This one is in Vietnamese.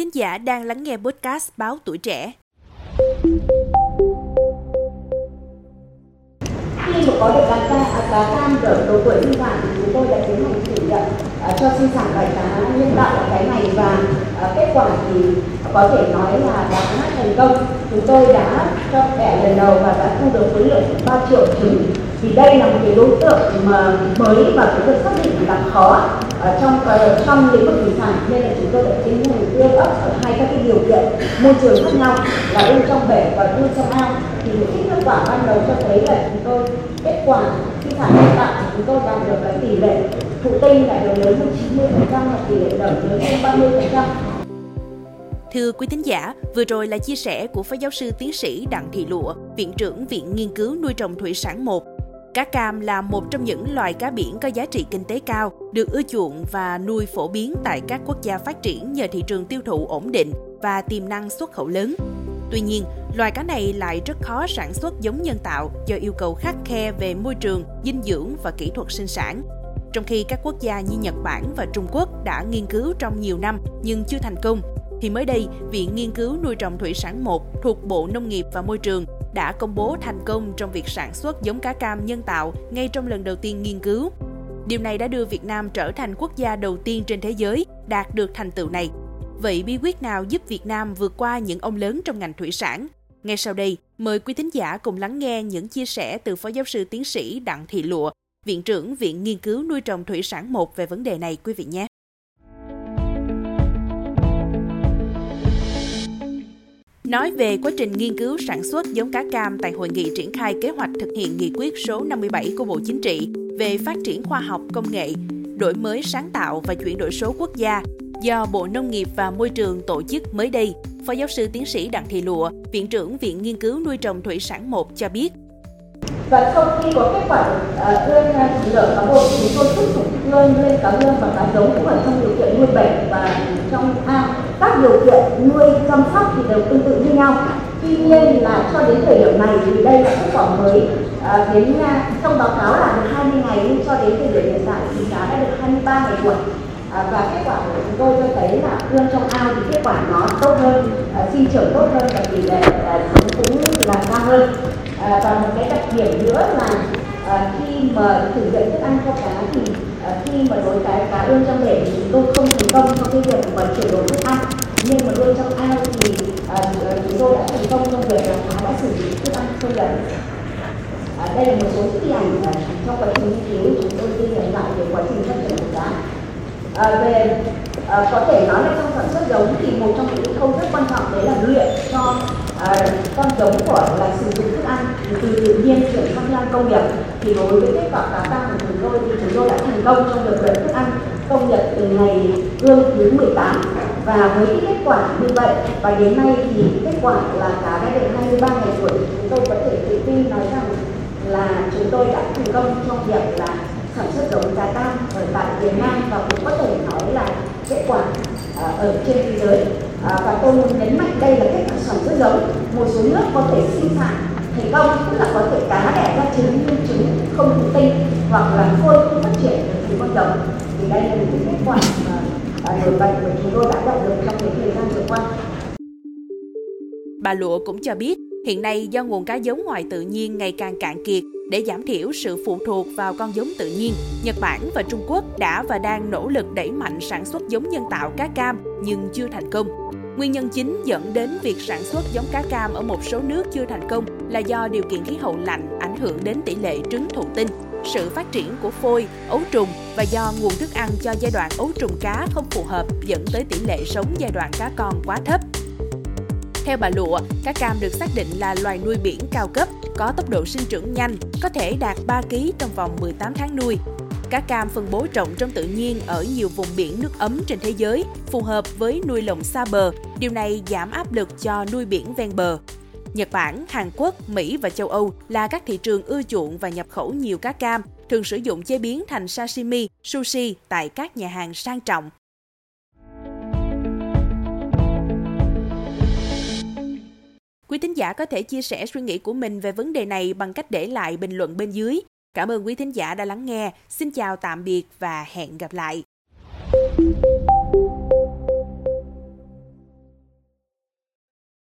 thính giả đang lắng nghe podcast Báo Tuổi Trẻ. Khi mà có được cá cam ở độ tuổi sinh sản thì chúng tôi đã tiến hành thử nghiệm cho sinh sản loài cá nhân tạo ở cái này, và kết quả thì có thể nói là đã thành công. Chúng tôi đã cho đẻ lần đầu và đã thu được khối lượng 3 triệu trứng. Thì đây là một cái đối tượng mà mới và cũng được xác định là khó trong lĩnh vực thủy sản, nên là chúng tôi đã tiến hành ươm ấp ở hai các cái điều kiện môi trường khác nhau là ươm trong bể và ươm trong ao. Thì những cái kết quả ban đầu cho thấy là chúng tôi kết quả sinh sản nhân tạo của chúng tôi đạt được cái tỷ lệ thụ tinh là được lớn hơn 90% và tỷ lệ nở lớn hơn 30%. Thưa quý thính giả, vừa rồi là chia sẻ của Phó Giáo sư Tiến sĩ Đặng Thị Lụa, Viện trưởng Viện Nghiên cứu Nuôi trồng Thủy sản 1. Cá cam là một trong những loài cá biển có giá trị kinh tế cao, được ưa chuộng và nuôi phổ biến tại các quốc gia phát triển nhờ thị trường tiêu thụ ổn định và tiềm năng xuất khẩu lớn. Tuy nhiên, loài cá này lại rất khó sản xuất giống nhân tạo do yêu cầu khắt khe về môi trường, dinh dưỡng và kỹ thuật sinh sản. Trong khi các quốc gia như Nhật Bản và Trung Quốc đã nghiên cứu trong nhiều năm nhưng chưa thành công, thì mới đây, Viện Nghiên cứu Nuôi trồng Thủy sản 1 thuộc Bộ Nông nghiệp và Môi trường đã công bố thành công trong việc sản xuất giống cá cam nhân tạo ngay trong lần đầu tiên nghiên cứu. Điều này đã đưa Việt Nam trở thành quốc gia đầu tiên trên thế giới đạt được thành tựu này. Vậy bí quyết nào giúp Việt Nam vượt qua những ông lớn trong ngành thủy sản? Ngay sau đây, mời quý thính giả cùng lắng nghe những chia sẻ từ Phó Giáo sư Tiến sĩ Đặng Thị Lụa, Viện trưởng Viện Nghiên cứu Nuôi trồng Thủy sản 1 về vấn đề này quý vị nhé. Nói về quá trình nghiên cứu sản xuất giống cá cam tại Hội nghị triển khai kế hoạch thực hiện nghị quyết số 57 của Bộ Chính trị về phát triển khoa học công nghệ, đổi mới sáng tạo và chuyển đổi số quốc gia do Bộ Nông nghiệp và Môi trường tổ chức mới đây, Phó Giáo sư Tiến sĩ Đặng Thị Lụa, Viện trưởng Viện Nghiên cứu Nuôi trồng Thủy sản 1 cho biết. Và sau khi có kết quả ươm thủy lợi cá bột, chúng tôi tiếp tục ươm lên cá lương và cá giống cũng ở trong điều kiện nuôi bể và trong ao. Các điều kiện nuôi chăm sóc thì đều tương tự như nhau. Tuy nhiên là cho đến thời điểm này thì đây là kết quả mới, trong báo cáo là được 20 ngày, nhưng cho đến thời điểm hiện tại thì cá đã được 23 ngày tuổi. Và kết quả của chúng tôi cho thấy là ươm trong ao thì kết quả nó tốt hơn, sinh trưởng tốt hơn và tỷ lệ sống cũng là cao hơn. Và một cái đặc điểm nữa là khi mà thử nghiệm thức ăn cho cá thì khi mà đối cá ươm trong bể thì chúng tôi không thành công trong cái việc mà chuyển đổi thức ăn, nhưng mà ươm trong ao thì chúng tôi đã thành công trong việc là cá đã sử dụng thức ăn sâu lần. Đây là một số hình ảnh trong quá trình nghiên cứu chúng tôi ghi nhận lại về quá trình phát triển của cá. Có thể nói là trong sản xuất giống thì một trong những khâu rất quan trọng đấy là luyện cho con giống của là sử dụng thức ăn từ tự nhiên chuyển sang công nghiệp. Thì đối với kết quả cá cam của chúng tôi thì chúng tôi đã thành công trong việc luyện thức ăn công nghiệp từ ngày ươm thứ 18, và với cái kết quả như vậy và đến nay thì kết quả là cá đã được 23 ngày tuổi, chúng tôi có thể tự tin nói rằng là chúng tôi đã thành công trong việc là sản xuất giống cá cam ở tại Việt Nam, và cũng có thể nói là kết quả ở trên thế giới. Và tôi muốn nhấn mạnh đây là kết quả sản xuất giống. Một số nước có thể sinh sản thành công, tức là có thể cá đẻ ra trứng nhưng trứng không thụ tinh hoặc là phôi không phát triển được từ con giống. Thì đây là những kết quả mà nổi bật mà chúng tôi đã đạt được trong cái thời gian vừa qua. Bà Lụa cũng cho biết, hiện nay do nguồn cá giống ngoài tự nhiên ngày càng cạn kiệt, để giảm thiểu sự phụ thuộc vào con giống tự nhiên, Nhật Bản và Trung Quốc đã và đang nỗ lực đẩy mạnh sản xuất giống nhân tạo cá cam nhưng chưa thành công. Nguyên nhân chính dẫn đến việc sản xuất giống cá cam ở một số nước chưa thành công là do điều kiện khí hậu lạnh ảnh hưởng đến tỷ lệ trứng thụ tinh, sự phát triển của phôi, ấu trùng và do nguồn thức ăn cho giai đoạn ấu trùng cá không phù hợp dẫn tới tỷ lệ sống giai đoạn cá con quá thấp. Theo bà Lụa, cá cam được xác định là loài nuôi biển cao cấp, có tốc độ sinh trưởng nhanh, có thể đạt 3 kg trong vòng 18 tháng nuôi. Cá cam phân bố rộng trong tự nhiên ở nhiều vùng biển nước ấm trên thế giới, phù hợp với nuôi lồng xa bờ. Điều này giảm áp lực cho nuôi biển ven bờ. Nhật Bản, Hàn Quốc, Mỹ và châu Âu là các thị trường ưa chuộng và nhập khẩu nhiều cá cam, thường sử dụng chế biến thành sashimi, sushi tại các nhà hàng sang trọng. Quý thính giả có thể chia sẻ suy nghĩ của mình về vấn đề này bằng cách để lại bình luận bên dưới. Cảm ơn quý thính giả đã lắng nghe. Xin chào tạm biệt và hẹn gặp lại.